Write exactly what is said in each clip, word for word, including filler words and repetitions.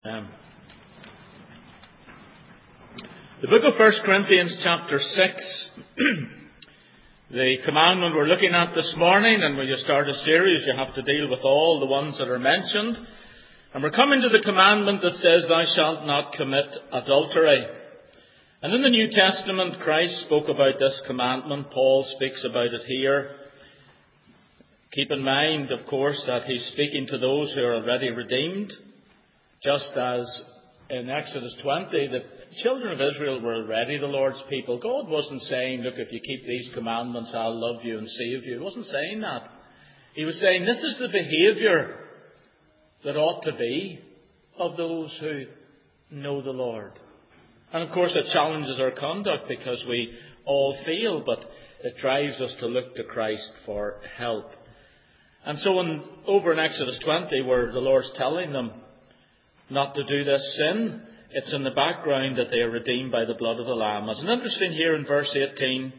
Um, the book of First Corinthians chapter six, the commandment we're looking at this morning, and when you start a series you have to deal with all the ones that are mentioned. And we're coming to the commandment that says, "Thou shalt not commit adultery." And in the New Testament, Christ spoke about this commandment. Paul speaks about it here. Keep in mind, of course, that he's speaking to those who are already redeemed. Just as in Exodus twenty, the children of Israel were already the Lord's people. God wasn't saying, look, if you keep these commandments, I'll love you and save you. He wasn't saying that. He was saying this is the behaviour that ought to be of those who know the Lord. And of course it challenges our conduct because we all fail, but it drives us to look to Christ for help. And so in, over in Exodus twenty, where the Lord's telling them not to do this sin, it's in the background that they are redeemed by the blood of the Lamb. As an interesting here in verse eighteen,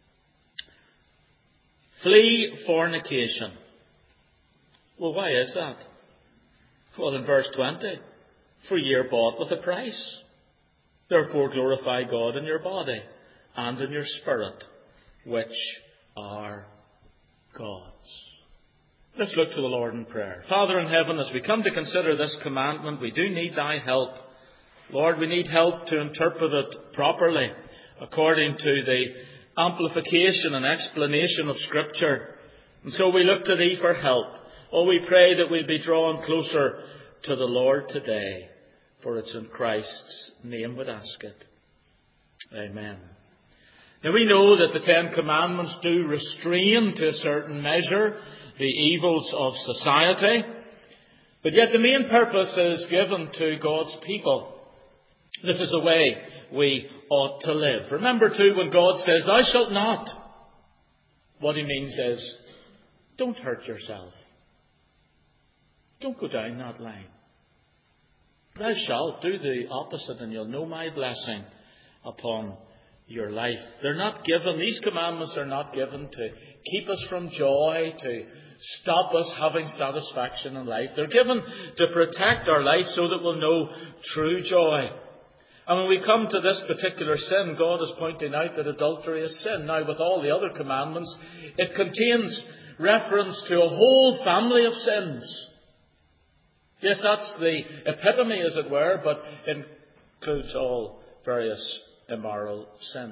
flee fornication. Well, why is that? Well, in verse twenty, for ye are bought with a price. Therefore glorify God in your body and in your spirit, which are God's. Let's look to the Lord in prayer. Father in heaven, as we come to consider this commandment, we do need thy help. Lord, we need help to interpret it properly according to the amplification and explanation of Scripture. And so we look to thee for help. Oh, we pray that we'll be drawn closer to the Lord today. For it's in Christ's name we ask it. Amen. Now we know that the Ten Commandments do restrain to a certain measure the evils of society. But yet the main purpose is given to God's people. This is the way we ought to live. Remember too, when God says, "Thou shalt not," what he means is, don't hurt yourself. Don't go down that line. Thou shalt do the opposite and you'll know my blessing upon your life. They're not given, these commandments are not given to keep us from joy, to stop us having satisfaction in life. They're given to protect our life so that we'll know true joy. And when we come to this particular sin, God is pointing out that adultery is sin. Now, with all the other commandments, it contains reference to a whole family of sins. Yes, that's the epitome, as it were, but it includes all various immoral sins.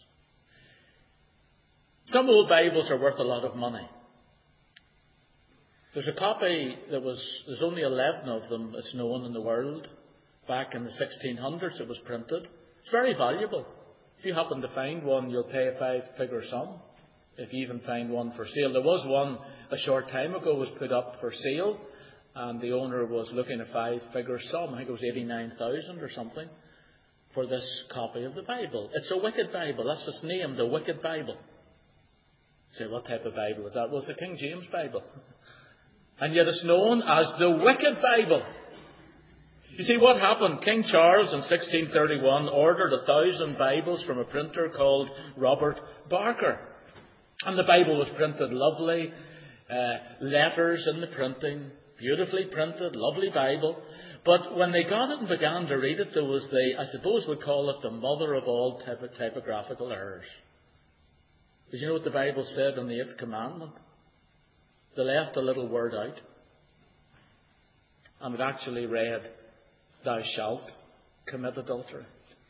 Some old Bibles are worth a lot of money. There's a copy that was, there's only eleven of them, it's known in the world. Back in the sixteen hundreds it was printed. It's very valuable. If you happen to find one, you'll pay a five-figure sum. If you even find one for sale. There was one a short time ago was put up for sale. And the owner was looking at a five-figure sum. I think it was eighty-nine thousand or something for this copy of the Bible. It's a wicked Bible. That's its name, the Wicked Bible. You say, what type of Bible is that? Well, it's the King James Bible. And yet it's known as the Wicked Bible. You see, what happened? King Charles in sixteen thirty-one ordered a thousand Bibles from a printer called Robert Barker. And the Bible was printed lovely, uh, letters in the printing, beautifully printed, lovely Bible. But when they got it and began to read it, there was the, I suppose we'd call it the mother of all typ- typographical errors. Did you know what the Bible said in the eighth commandment? They left a little word out. And it actually read, "Thou shalt commit adultery."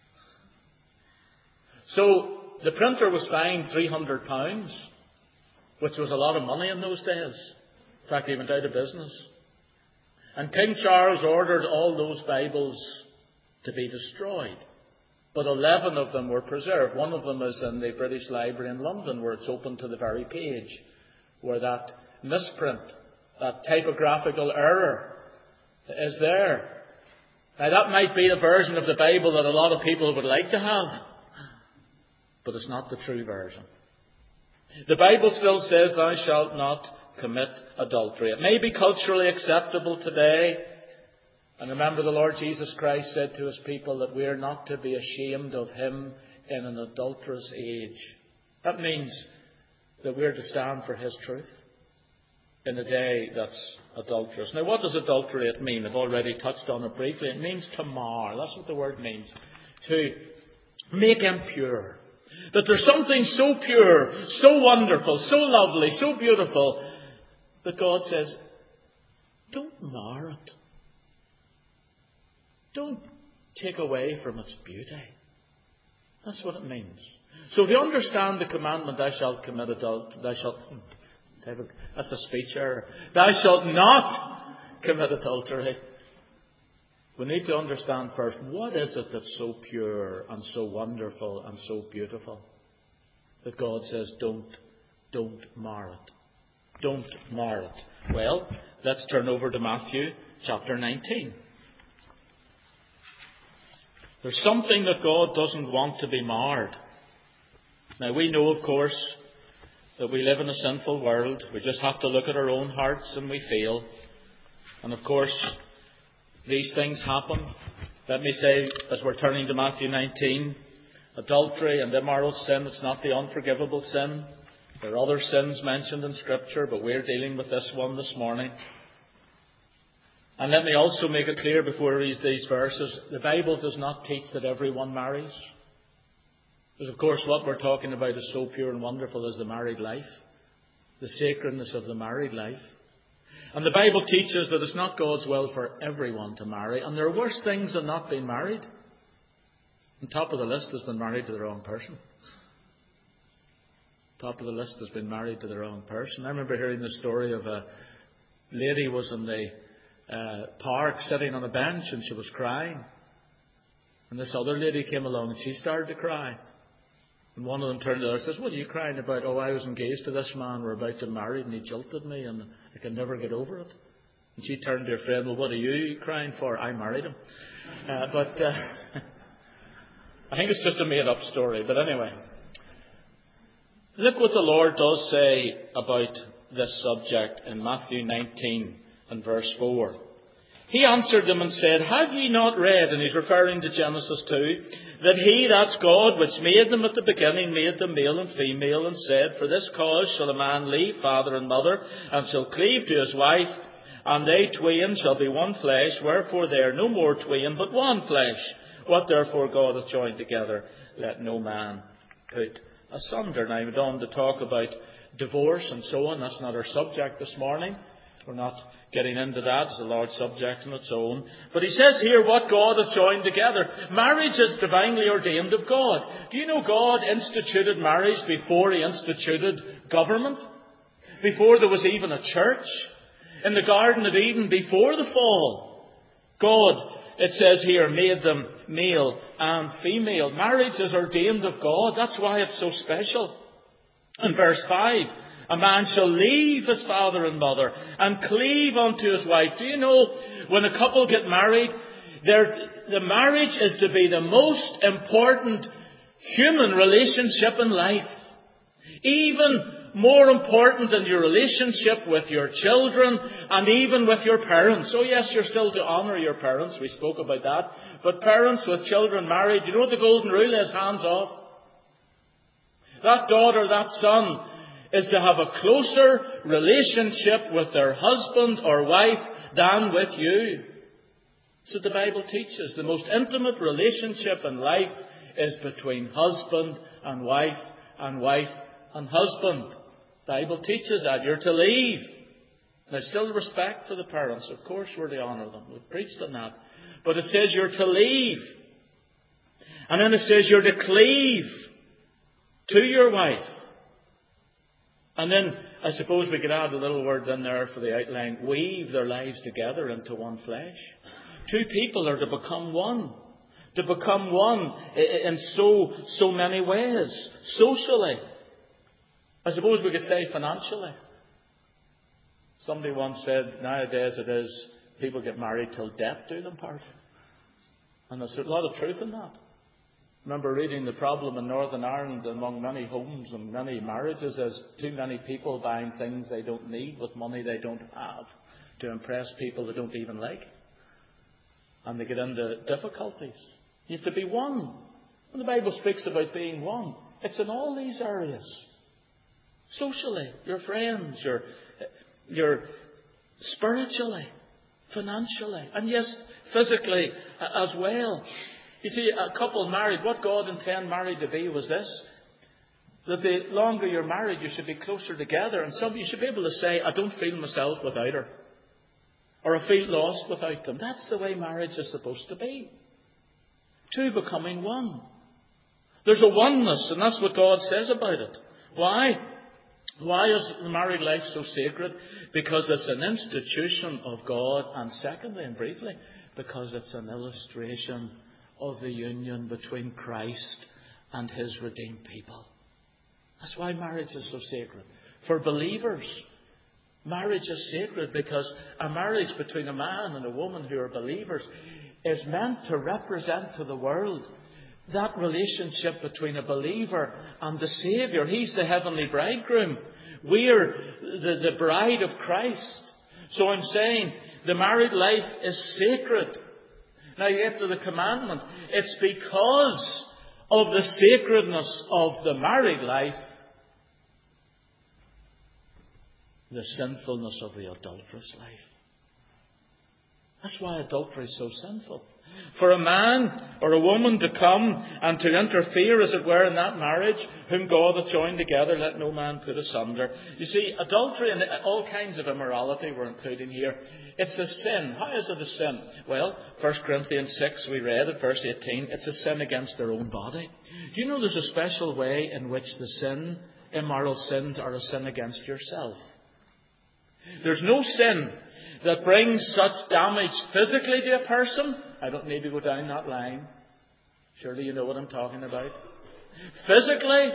So the printer was fined three hundred pounds, which was a lot of money in those days. In fact, he went out of business. And King Charles ordered all those Bibles to be destroyed. But eleven of them were preserved. One of them is in the British Library in London, where it's open to the very page, where that misprint, that typographical error is there. Now, that might be a version of the Bible that a lot of people would like to have, but it's not the true version. The Bible still says, "Thou shalt not commit adultery." It may be culturally acceptable today. And remember, the Lord Jesus Christ said to his people that we are not to be ashamed of him in an adulterous age. That means that we're to stand for his truth. in a day that's adulterous. Now, what does adulterate mean? I've already touched on it briefly. It means to mar. That's what the word means. To make impure. That there's something so pure, so wonderful, so lovely, so beautiful, that God says, don't mar it. Don't take away from its beauty. That's what it means. So if you understand the commandment, thou shalt commit adultery, thou shalt, that's a speech error, thou shalt not commit adultery. We need to understand first, what is it that's so pure and so wonderful and so beautiful that God says, don't, don't mar it. Don't mar it. Well, let's turn over to Matthew chapter nineteen. There's something that God doesn't want to be marred. Now, we know, of course, that we live in a sinful world. We just have to look at our own hearts and we fail. And, of course, these things happen. Let me say, as we're turning to Matthew nineteen, adultery and immoral sin, it's not the unforgivable sin. There are other sins mentioned in Scripture, but we're dealing with this one this morning. And let me also make it clear before we read these verses, the Bible does not teach that everyone marries. Because, of course, what we're talking about is so pure and wonderful as the married life, the sacredness of the married life. And the Bible teaches that it's not God's will for everyone to marry. And there are worse things than not being married. On top of the list has been married to the wrong person. Top of the list has been married to the wrong person. I remember hearing the story of a lady who was in the uh, park sitting on a bench and she was crying. And this other lady came along and she started to cry. And one of them turned to her and says, what are you crying about? Oh, I was engaged to this man. We're about to marry and he jilted me and I can never get over it. And she turned to her friend, well, what are you crying for? I married him. Uh, but uh, I think it's just a made-up story. But anyway, look what the Lord does say about this subject in Matthew nineteen and verse four. He answered them and said, have ye not read, and he's referring to Genesis two, that he, that's God, which made them at the beginning, made them male and female, and said, for this cause shall a man leave father and mother, and shall cleave to his wife, and they twain shall be one flesh, wherefore they are no more twain, but one flesh. What therefore God hath joined together, let no man put asunder. Now I went on to talk about divorce and so on. That's not our subject this morning. We're not getting into that. It's a large subject on its own. But he says here what God has joined together. Marriage is divinely ordained of God. Do you know God instituted marriage before he instituted government? Before there was even a church? In the Garden of Eden, before the fall, God, it says here, made them male and female. Marriage is ordained of God. That's why it's so special. In verse five, a man shall leave his father and mother and cleave unto his wife. Do you know, when a couple get married, the marriage is to be the most important human relationship in life. Even more important than your relationship with your children and even with your parents. Oh yes, you're still to honour your parents. We spoke about that. But parents with children married, you know what the golden rule is? Hands off. That daughter, that son is to have a closer relationship with their husband or wife than with you. So the Bible teaches the most intimate relationship in life is between husband and wife and wife and husband. The Bible teaches that. You're to leave. There's still respect for the parents. Of course we're to honour them. We've preached on that. But it says you're to leave. And then it says you're to cleave to your wife. And then I suppose we could add a little word in there for the outline. Weave their lives together into one flesh. Two people are to become one. To become one in so, so many ways. Socially. I suppose we could say financially. Somebody once said, nowadays it is, people get married till death do them part. And there's a lot of truth in that. I remember reading the problem in Northern Ireland among many homes and many marriages is too many people buying things they don't need with money they don't have to impress people they don't even like. And they get into difficulties. You have to be one. When the Bible speaks about being one, it's in all these areas. Socially, your friends, your you're spiritually, financially, and yes, physically as well. You see, a couple married, what God intended married to be was this: that the longer you're married, you should be closer together. And some you should be able to say, I don't feel myself without her. Or I feel lost without them. That's the way marriage is supposed to be. Two becoming one. There's a oneness, and that's what God says about it. Why? Why is the married life so sacred? Because it's an institution of God. And secondly and briefly, because it's an illustration of the union between Christ and His redeemed people. That's why marriage is so sacred. For believers, marriage is sacred because a marriage between a man and a woman who are believers is meant to represent to the world that relationship between a believer and the Saviour. He's the heavenly bridegroom. We're the, the bride of Christ. So I'm saying the married life is sacred. Now you get to the commandment. It's because of the sacredness of the married life, the sinfulness of the adulterous life. That's why adultery is so sinful. For a man or a woman to come and to interfere, as it were, in that marriage, whom God hath joined together, let no man put asunder. You see, adultery and all kinds of immorality we're including here. It's a sin. How is it a sin? Well, First Corinthians six, we read at verse eighteen, it's a sin against their own body. Do you know there's a special way in which the sin, immoral sins, are a sin against yourself? There's no sin that brings such damage physically to a person. I don't need to go down that line. Surely you know what I'm talking about. Physically,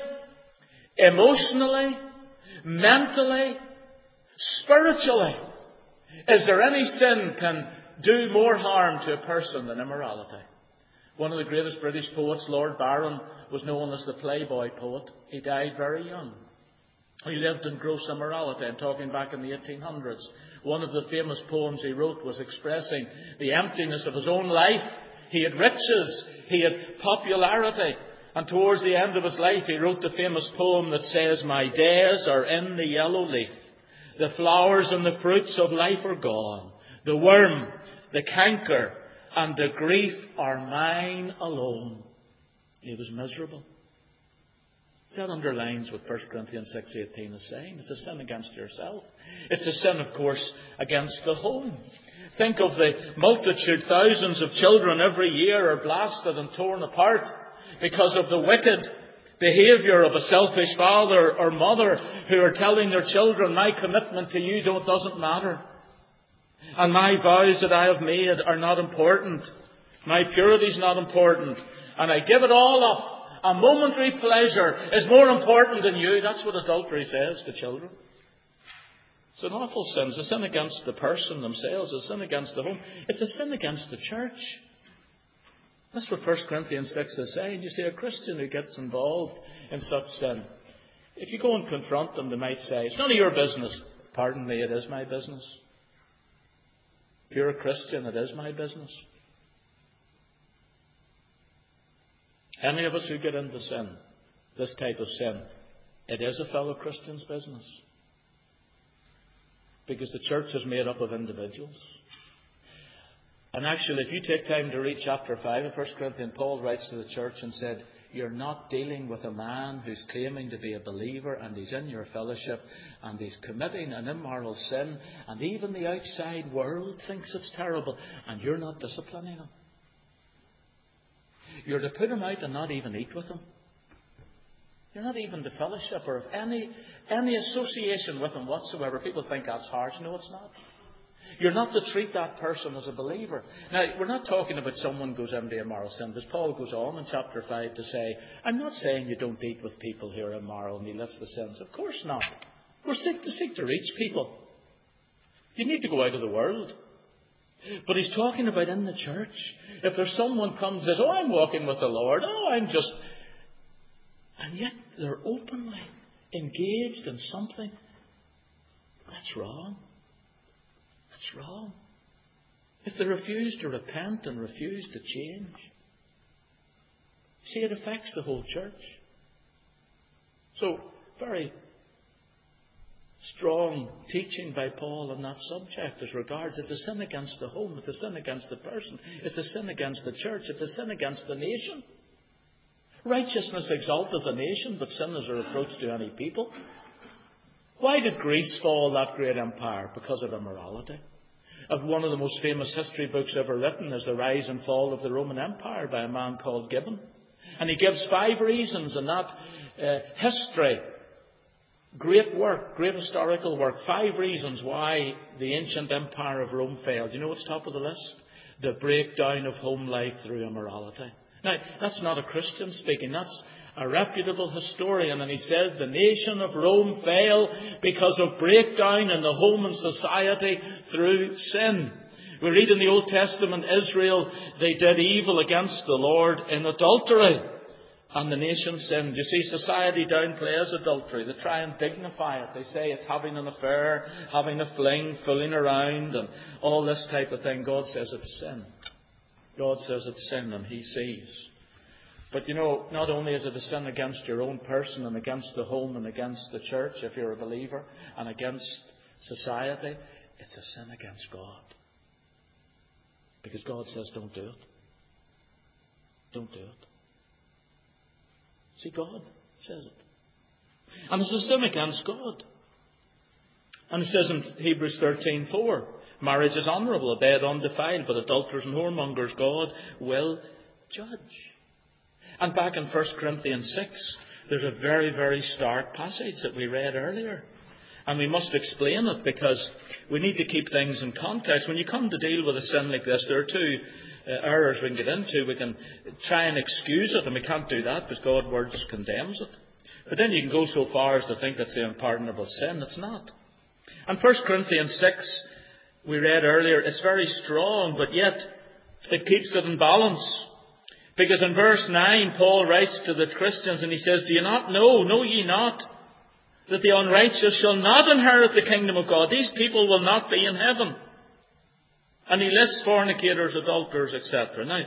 emotionally, mentally, spiritually. Is there any sin can do more harm to a person than immorality? One of the greatest British poets, Lord Byron, was known as the Playboy poet. He died very young. He lived in gross immorality. I'm talking back in the eighteen hundreds. One of the famous poems he wrote was expressing the emptiness of his own life. He had riches. He had popularity. And towards the end of his life, he wrote the famous poem that says, my days are in the yellow leaf. The flowers and the fruits of life are gone. The worm, the canker, and the grief are mine alone. He was miserable. That underlines what First Corinthians six eighteen is saying. It's a sin against yourself. It's a sin, of course, against the home. Think of the multitude, thousands of children every year are blasted and torn apart because of the wicked behaviour of a selfish father or mother who are telling their children, my commitment to you don't, doesn't matter. And my vows that I have made are not important. My purity is not important. And I give it all up. A momentary pleasure is more important than you. That's what adultery says to children. It's an awful sin. It's a sin against the person themselves. It's a sin against the home. It's a sin against the church. That's what First Corinthians six is saying. You see, a Christian who gets involved in such sin, if you go and confront them, they might say, it's none of your business. Pardon me, it is my business. If you're a Christian, it is my business. Any of us who get into sin, this type of sin, it is a fellow Christian's business. Because the church is made up of individuals. And actually, if you take time to read chapter five of First Corinthians, Paul writes to the church and said, you're not dealing with a man who's claiming to be a believer and he's in your fellowship and he's committing an immoral sin and even the outside world thinks it's terrible and you're not disciplining him. You're to put him out and not even eat with him. You're not even to fellowship or have any, any association with him whatsoever. People think that's harsh. No, it's not. You're not to treat that person as a believer. Now, we're not talking about someone goes into immoral sin, because Paul goes on in chapter five to say, I'm not saying you don't eat with people who are immoral and he lists the sins. Of course not. We're seek to seek to reach people. You need to go out of the world. But he's talking about in the church. If there's someone comes and says, oh, I'm walking with the Lord. Oh, I'm just... And yet they're openly engaged in something. That's wrong. That's wrong. If they refuse to repent and refuse to change. See, it affects the whole church. So, very strong teaching by Paul on that subject as regards it's a sin against the home, it's a sin against the person, it's a sin against the church, it's a sin against the nation. Righteousness exalteth a nation, but sin is a reproach to any people. Why did Greece fall, that great empire? Because of immorality. Of one of the most famous history books ever written is The Rise and Fall of the Roman Empire by a man called Gibbon. And he gives five reasons in that uh, history. Great work, great historical work. Five reasons why the ancient empire of Rome failed. You know what's top of the list? The breakdown of home life through immorality. Now, that's not a Christian speaking. That's a reputable historian. And he said the nation of Rome fell because of breakdown in the home and society through sin. We read in the Old Testament, Israel, they did evil against the Lord in adultery. And the nation sinned. You see, society downplays adultery. They try and dignify it. They say it's having an affair, having a fling, fooling around, and all this type of thing. God says it's sin. God says it's sin, and He sees. But you know, not only is it a sin against your own person and against the home and against the church, if you're a believer, and against society, it's a sin against God. Because God says don't do it. Don't do it. See, God says it. And it's a sin against God. And it says in Hebrews thirteen four, marriage is honourable, a bed undefiled, but adulterers and whoremongers God will judge. And back in First Corinthians six, there's a very, very stark passage that we read earlier. And we must explain it because we need to keep things in context. When you come to deal with a sin like this, there are two uh, errors we can get into. We can try and excuse it, and we can't do that because God's word just condemns it. But then you can go so far as to think it's an unpardonable sin. It's not. And First Corinthians six, we read earlier, it's very strong, but yet it keeps it in balance. Because in verse nine, Paul writes to the Christians and he says, do you not know, know ye not, that the unrighteous shall not inherit the kingdom of God? These people will not be in heaven. And he lists fornicators, adulterers, et cetera. Now,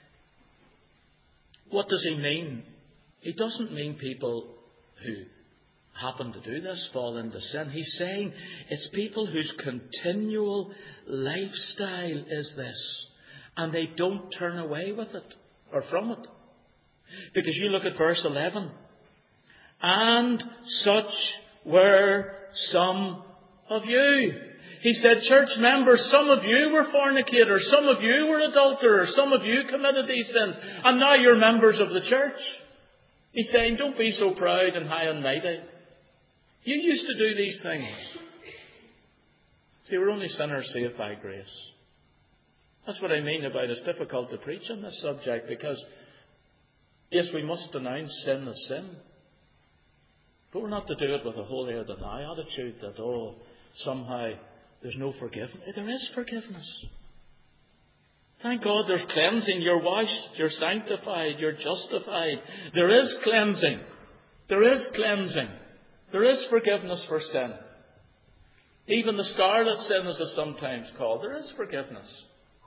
what does he mean? He doesn't mean people who happen to do this, fall into sin. He's saying it's people whose continual lifestyle is this. And they don't turn away with it or from it. Because you look at verse eleven. And such were some of you. He said, church members, some of you were fornicators, some of you were adulterers, some of you committed these sins, and now you're members of the church. He's saying, don't be so proud and high and mighty. You used to do these things. See, we're only sinners saved by grace. That's what I mean about it's difficult to preach on this subject, because, yes, we must denounce sin as sin. But we're not to do it with a holier than thou attitude that, oh, somehow there's no forgiveness. There is forgiveness. Thank God there's cleansing. You're washed, you're sanctified, you're justified. There is cleansing. There is cleansing. There is forgiveness for sin. Even the scarlet sin, as it's sometimes called, there is forgiveness.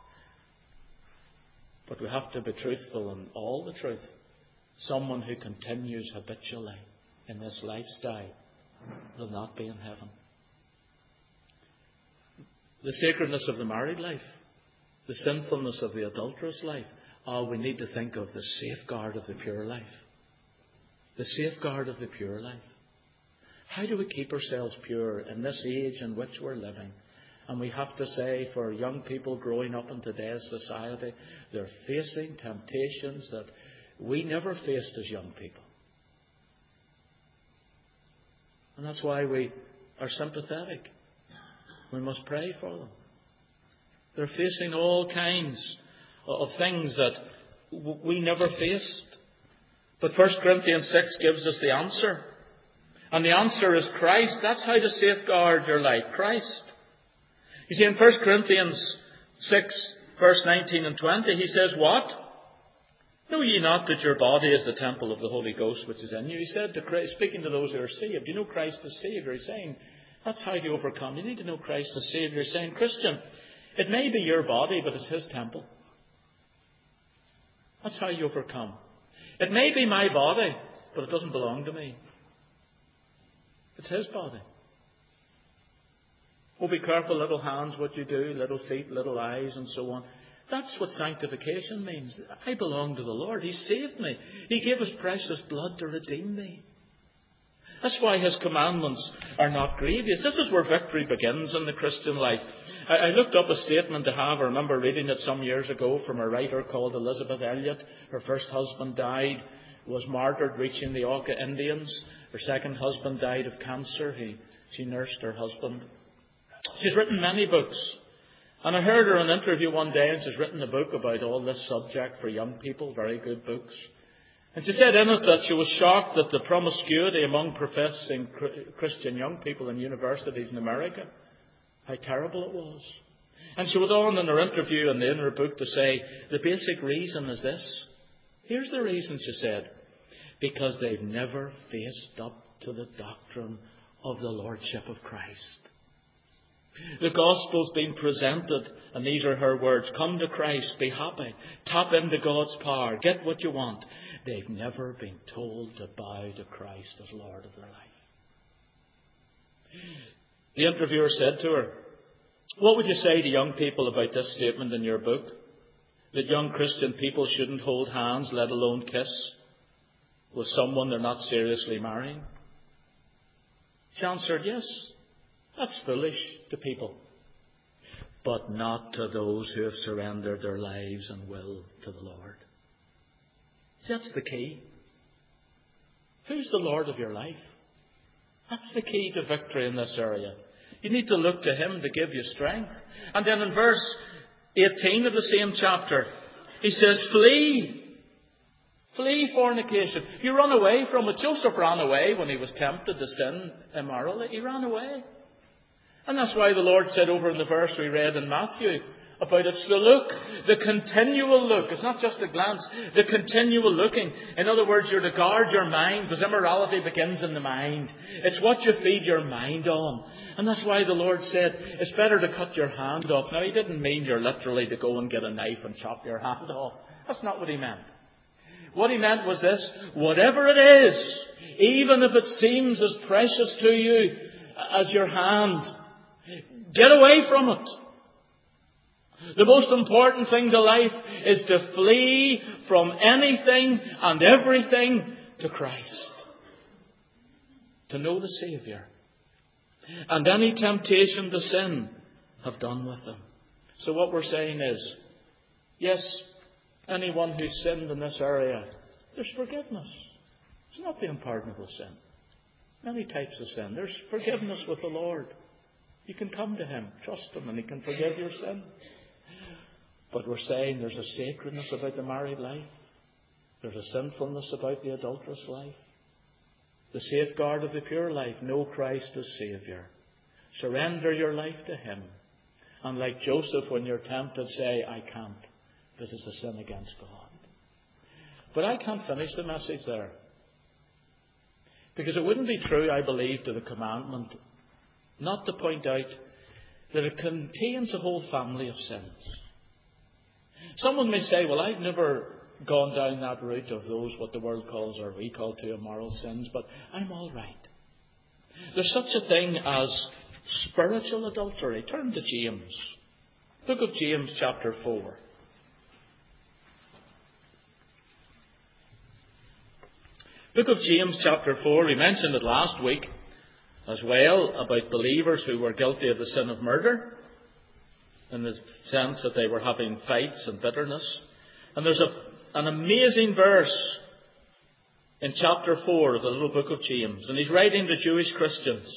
But we have to be truthful in all the truth. Someone who continues habitually in this lifestyle will not be in heaven. The sacredness of the married life, the sinfulness of the adulterous life, oh, we need to think of the safeguard of the pure life. The safeguard of the pure life. How do we keep ourselves pure in this age in which we're living? And we have to say, for young people growing up in today's society, they're facing temptations that we never faced as young people. And that's why we are sympathetic. We must pray for them. They're facing all kinds of things that we never faced. But First Corinthians six gives us the answer. And the answer is Christ. That's how to safeguard your life. Christ. You see, in First Corinthians six, verse nineteen and twenty, he says, what? Know ye not that your body is the temple of the Holy Ghost which is in you? He said, to Christ, speaking to those who are saved, you know Christ as Saviour. He's saying, that's how you overcome. You need to know Christ as Saviour. He's saying, Christian, it may be your body, but it's His temple. That's how you overcome. It may be my body, but it doesn't belong to me. It's His body. Oh, be careful, little hands, what you do, little feet, little eyes, and so on. That's what sanctification means. I belong to the Lord. He saved me. He gave His precious blood to redeem me. That's why His commandments are not grievous. This is where victory begins in the Christian life. I, I looked up a statement to have. I remember reading it some years ago from a writer called Elizabeth Elliot. Her first husband died, was martyred reaching the Auca Indians. Her second husband died of cancer. He, she nursed her husband. She's written many books. And I heard her in an interview one day, and she's written a book about all this subject for young people, very good books. And she said in it that she was shocked at the promiscuity among professing Christian young people in universities in America. How terrible it was. And she went on in her interview and in her book to say, the basic reason is this. Here's the reason, she said. Because they've never faced up to the doctrine of the Lordship of Christ. The gospel's been presented, and these are her words. Come to Christ, be happy, tap into God's power, get what you want. They've never been told to bow to Christ as Lord of their life. The interviewer said to her, what would you say to young people about this statement in your book? That young Christian people shouldn't hold hands, let alone kiss, with someone they're not seriously marrying? She answered, yes. That's foolish to people, but not to those who have surrendered their lives and will to the Lord. See, that's the key. Who's the Lord of your life? That's the key to victory in this area. You need to look to Him to give you strength. And then in verse eighteen of the same chapter, he says, flee. Flee fornication. You run away from it. Joseph ran away when he was tempted to sin immorally. He ran away. And that's why the Lord said over in the verse we read in Matthew about it's the look, the continual look. It's not just a glance, the continual looking. In other words, you're to guard your mind, because immorality begins in the mind. It's what you feed your mind on. And that's why the Lord said it's better to cut your hand off. Now, He didn't mean you're literally to go and get a knife and chop your hand off. That's not what He meant. What He meant was this: whatever it is, even if it seems as precious to you as your hand, get away from it. The most important thing to life is to flee from anything and everything to Christ. To know the Saviour. And any temptation to sin, have done with Him. So what we're saying is, yes, anyone who's sinned in this area, there's forgiveness. It's not the unpardonable sin. Many types of sin. There's forgiveness with the Lord. You can come to Him, trust Him, and He can forgive your sin. But we're saying there's a sacredness about the married life. There's a sinfulness about the adulterous life. The safeguard of the pure life. Know Christ as Saviour. Surrender your life to Him. And like Joseph, when you're tempted, say, I can't. This is a sin against God. But I can't finish the message there. Because it wouldn't be true, I believe, to the commandment not to point out that it contains a whole family of sins. Someone may say, well, I've never gone down that route of those, what the world calls, or we call to immoral sins, but I'm all right. There's such a thing as spiritual adultery. Turn to James. Book of James, chapter four. Book of James, chapter four. We mentioned it last week as well about believers who were guilty of the sin of murder, in the sense that they were having fights and bitterness. And there's a, an amazing verse in chapter four of the little book of James. And he's writing to Jewish Christians.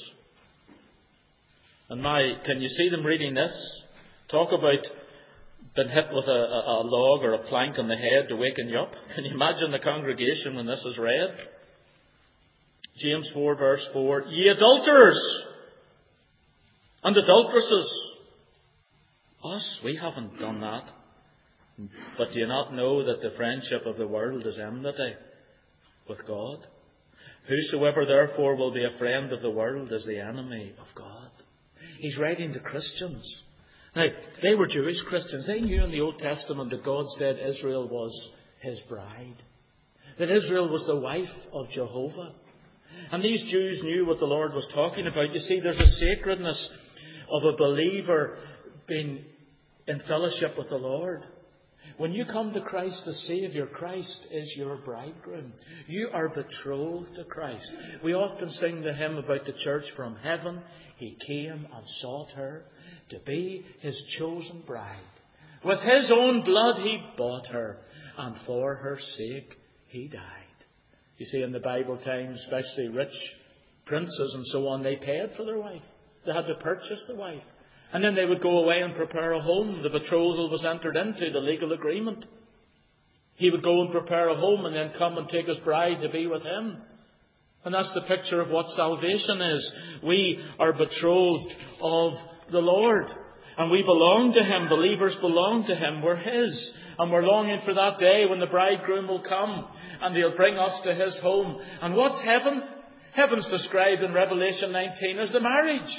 And my, can you see them reading this? Talk about being hit with a, a, a log or a plank on the head to waken you up. Can you imagine the congregation when this is read? James four verse four. Ye adulterers and adulteresses. Us, we haven't done that. But do you not know that the friendship of the world is enmity with God? Whosoever therefore will be a friend of the world is the enemy of God. He's writing to Christians. Now, they were Jewish Christians. They knew in the Old Testament that God said Israel was His bride. That Israel was the wife of Jehovah. And these Jews knew what the Lord was talking about. You see, there's a sacredness of a believer being in fellowship with the Lord. When you come to Christ as Saviour, Christ is your bridegroom. You are betrothed to Christ. We often sing the hymn about the church. From heaven He came and sought her to be His chosen bride. With His own blood He bought her, and for her sake He died. You see, in the Bible times, especially rich princes and so on, they paid for their wife. They had to purchase the wife. And then they would go away and prepare a home. The betrothal was entered into, the legal agreement. He would go and prepare a home and then come and take his bride to be with him. And that's the picture of what salvation is. We are betrothed of the Lord. And we belong to Him. Believers belong to Him. We're His. And we're longing for that day when the bridegroom will come and He'll bring us to His home. And what's heaven? Heaven's described in Revelation nineteen as the marriage.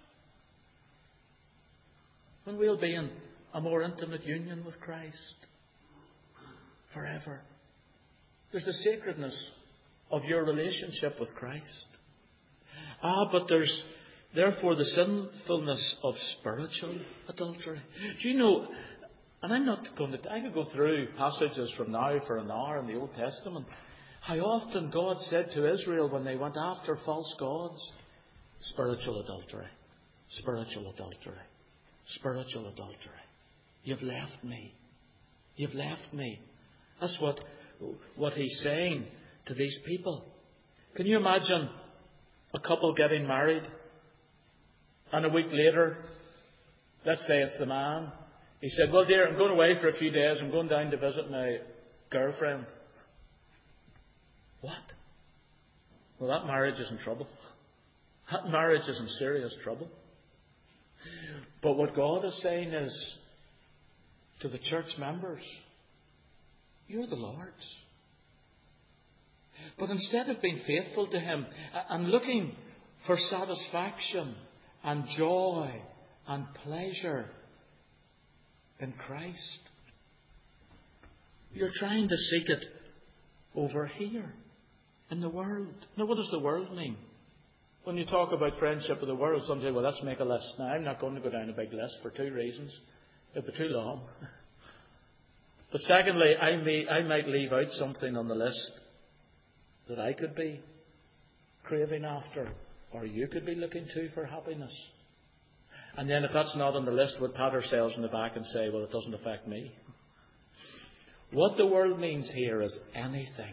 When we'll be in a more intimate union with Christ forever. There's the sacredness of your relationship with Christ. Ah, but there's therefore the sinfulness of spiritual adultery. Do you know, and I'm not going to, I could go through passages from now for an hour in the Old Testament, how often God said to Israel when they went after false gods, spiritual adultery, spiritual adultery. Spiritual adultery. You've left me. You've left me. That's what, what He's saying to these people. Can you imagine a couple getting married and a week later, let's say it's the man, he said, well dear, I'm going away for a few days. I'm going down to visit my girlfriend. What? Well, that marriage is in trouble. That marriage is in serious trouble. But what God is saying is to the church members, you're the Lord's. But instead of being faithful to Him and looking for satisfaction and joy and pleasure in Christ, you're trying to seek it over here in the world. Now, what does the world mean? When you talk about friendship with the world, some say, well, let's make a list. Now, I'm not going to go down a big list for two reasons. It'd be too long. But secondly, I may, I might leave out something on the list that I could be craving after, or you could be looking to for happiness. And then if that's not on the list, we'd pat ourselves on the back and say, well, it doesn't affect me. What the world means here is anything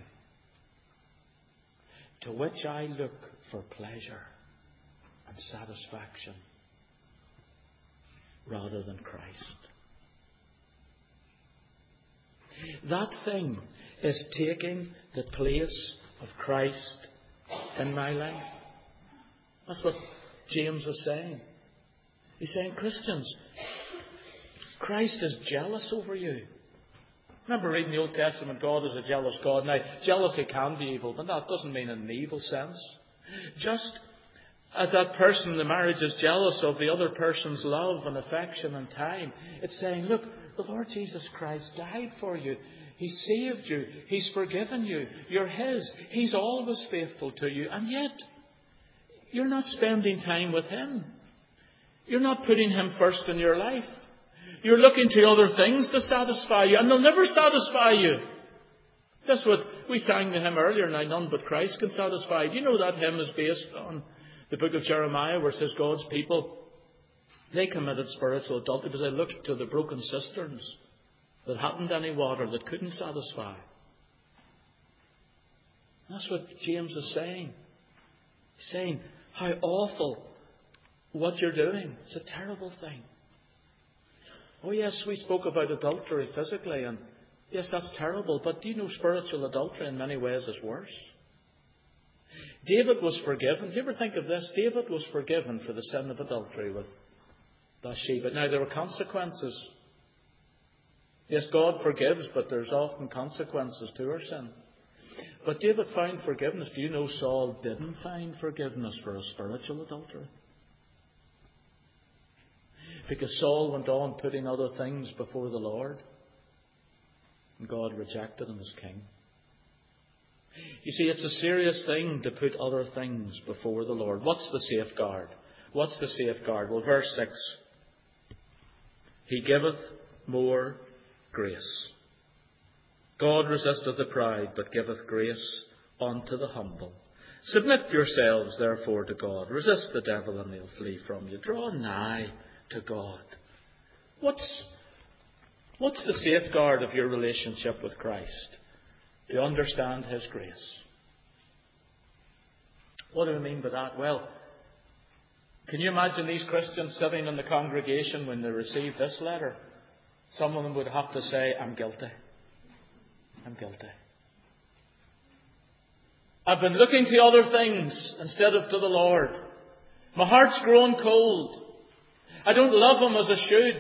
to which I look for pleasure and satisfaction rather than Christ. That thing is taking the place of Christ in my life. That's what James is saying. He's saying, Christians, Christ is jealous over you. Remember reading the Old Testament, God is a jealous God. Now, jealousy can be evil, but that doesn't mean in an evil sense. Just as that person in the marriage is jealous of the other person's love and affection and time, it's saying, look, the Lord Jesus Christ died for you. He saved you. He's forgiven you. You're His. He's always faithful to you. And yet, you're not spending time with Him. You're not putting Him first in your life. You're looking to other things to satisfy you, and they'll never satisfy you. That's what we sang the hymn earlier, now none but Christ can satisfy. You know that hymn is based on the book of Jeremiah, where it says God's people, they committed spiritual adultery because they looked to the broken cisterns that hadn't any water, that couldn't satisfy. That's what James is saying. He's saying how awful what you're doing. It's a terrible thing. Oh yes, we spoke about adultery physically, and yes, that's terrible, but do you know spiritual adultery in many ways is worse? David was forgiven. Do you ever think of this? David was forgiven for the sin of adultery with Bathsheba. Now, there were consequences. Yes, God forgives, but there's often consequences to our sin. But David found forgiveness. Do you know Saul didn't find forgiveness for a spiritual adultery? Because Saul went on putting other things before the Lord. And God rejected him as king. You see, it's a serious thing to put other things before the Lord. What's the safeguard? What's the safeguard? Well, verse six. He giveth more grace. God resisteth the proud, but giveth grace unto the humble. Submit yourselves, therefore, to God. Resist the devil, and he'll flee from you. Draw nigh to God. What's, what's the safeguard of your relationship with Christ? To understand His grace. What do I mean by that? Well, can you imagine these Christians sitting in the congregation when they received this letter? Some of them would have to say, I'm guilty. I'm guilty. I've been looking to other things instead of to the Lord. My heart's grown cold. I don't love Him as I should.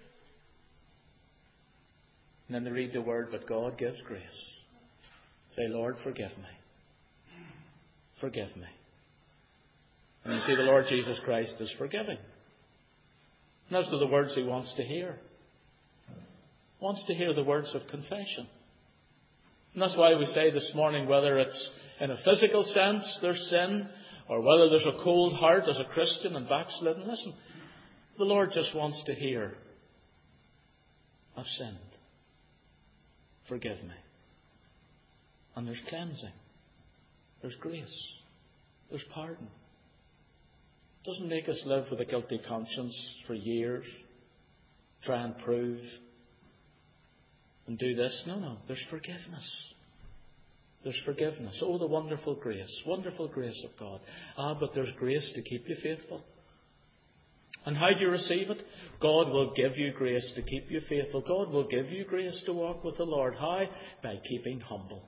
And then they read the word, but God gives grace. Say, Lord, forgive me. Forgive me. And you see, the Lord Jesus Christ is forgiving. And those are the words He wants to hear. He wants to hear the words of confession. And that's why we say this morning, whether it's in a physical sense, there's sin, or whether there's a cold heart as a Christian and backslidden, listen, the Lord just wants to hear, I've sinned. Forgive me. And there's cleansing. There's grace. There's pardon. It doesn't make us live with a guilty conscience for years, try and prove and do this. No, no. There's forgiveness. There's forgiveness. Oh, the wonderful grace. Wonderful grace of God. Ah, but there's grace to keep you faithful. And how do you receive it? God will give you grace to keep you faithful. God will give you grace to walk with the Lord. How? By keeping humble.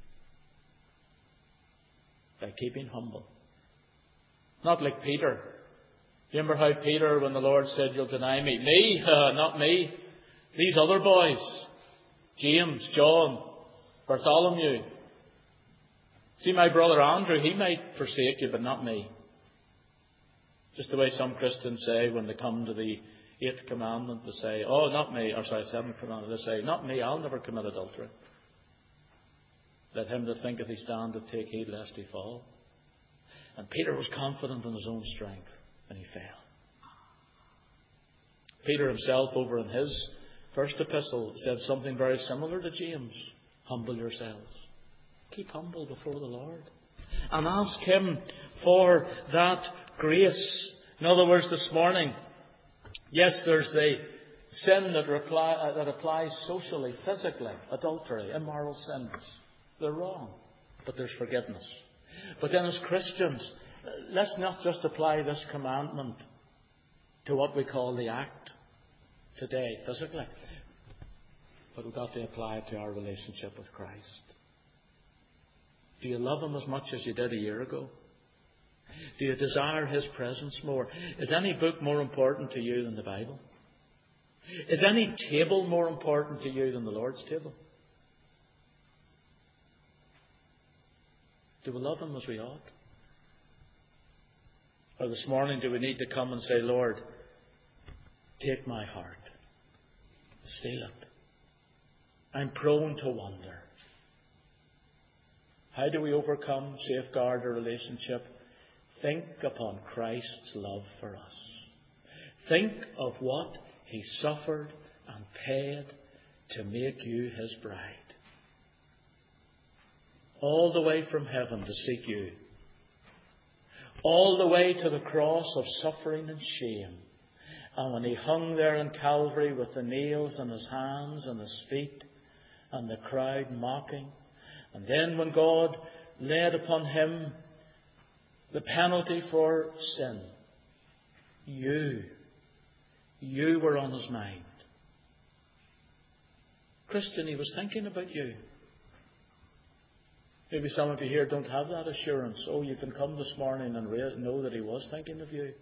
By keeping humble. Not like Peter. Remember how Peter, when the Lord said, you'll deny me. Me? Uh, not me. These other boys. James, John, Bartholomew. See, my brother Andrew, he might forsake you, but not me. Just the way some Christians say when they come to the eighth commandment, they say, oh, not me, or sorry, seventh commandment, they say, not me, I'll never commit adultery. Let him that thinketh he standeth take heed lest he fall. And Peter was confident in his own strength, and he fell. Peter himself, over in his first epistle, said something very similar to James. Humble yourselves. Keep humble before the Lord. And ask Him for that grace. In other words, this morning, yes, there's the sin that, reply, uh, that applies socially, physically, adultery, immoral sins. They're wrong. But there's forgiveness. But then as Christians, let's not just apply this commandment to what we call the act today, physically. But we've got to apply it to our relationship with Christ. Do you love Him as much as you did a year ago? Do you desire His presence more? Is any book more important to you than the Bible? Is any table more important to you than the Lord's table? Do we love Him as we ought? Or this morning do we need to come and say, Lord, take my heart. Seal it. I'm prone to wander. How do we overcome, safeguard our relationship? Think upon Christ's love for us. Think of what He suffered and paid to make you His bride. All the way from heaven to seek you. All the way to the cross of suffering and shame. And when He hung there on Calvary with the nails in His hands and His feet and the crowd mocking. And then when God laid upon Him the penalty for sin, you, you were on His mind. Christian, He was thinking about you. Maybe some of you here don't have that assurance. Oh, you can come this morning and re- know that He was thinking of you.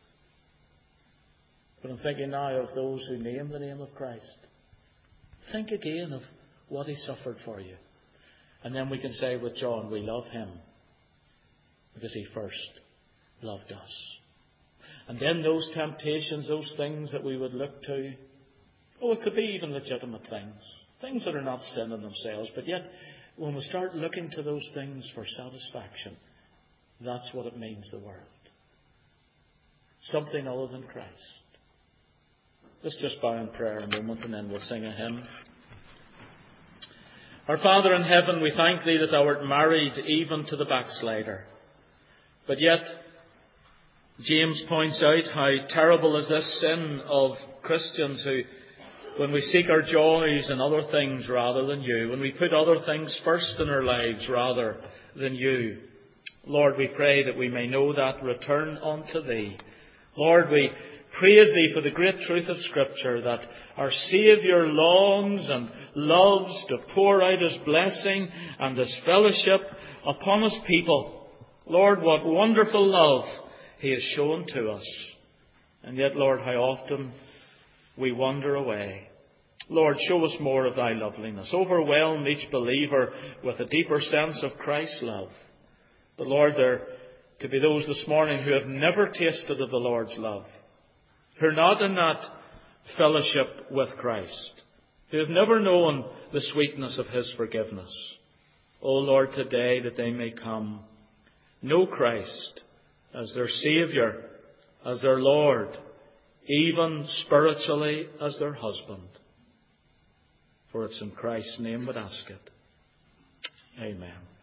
But I'm thinking now of those who name the name of Christ. Think again of what He suffered for you. And then we can say with John, we love Him because He first loved us. And then those temptations, those things that we would look to, oh, it could be even legitimate things. Things that are not sin in themselves, but yet when we start looking to those things for satisfaction, that's what it means, the world. something other than Christ. Let's just bow in prayer a moment and then we'll sing a hymn. Our Father in heaven, we thank Thee that Thou art married even to the backslider. But yet, James points out how terrible is this sin of Christians who, when we seek our joys in other things rather than You, when we put other things first in our lives rather than You. Lord, we pray that we may know that, return unto Thee. Lord, we praise Thee for the great truth of Scripture that our Saviour longs and loves to pour out His blessing and His fellowship upon His people. Lord, what wonderful love He has shown to us. And yet, Lord, how often we wander away. Lord, show us more of Thy loveliness. Overwhelm each believer with a deeper sense of Christ's love. But Lord, there could be those this morning who have never tasted of the Lord's love, who are not in that fellowship with Christ, who have never known the sweetness of His forgiveness. O Lord, today that they may come, know Christ as their Saviour, as their Lord, even spiritually as their husband. For it's in Christ's name we ask it. Amen.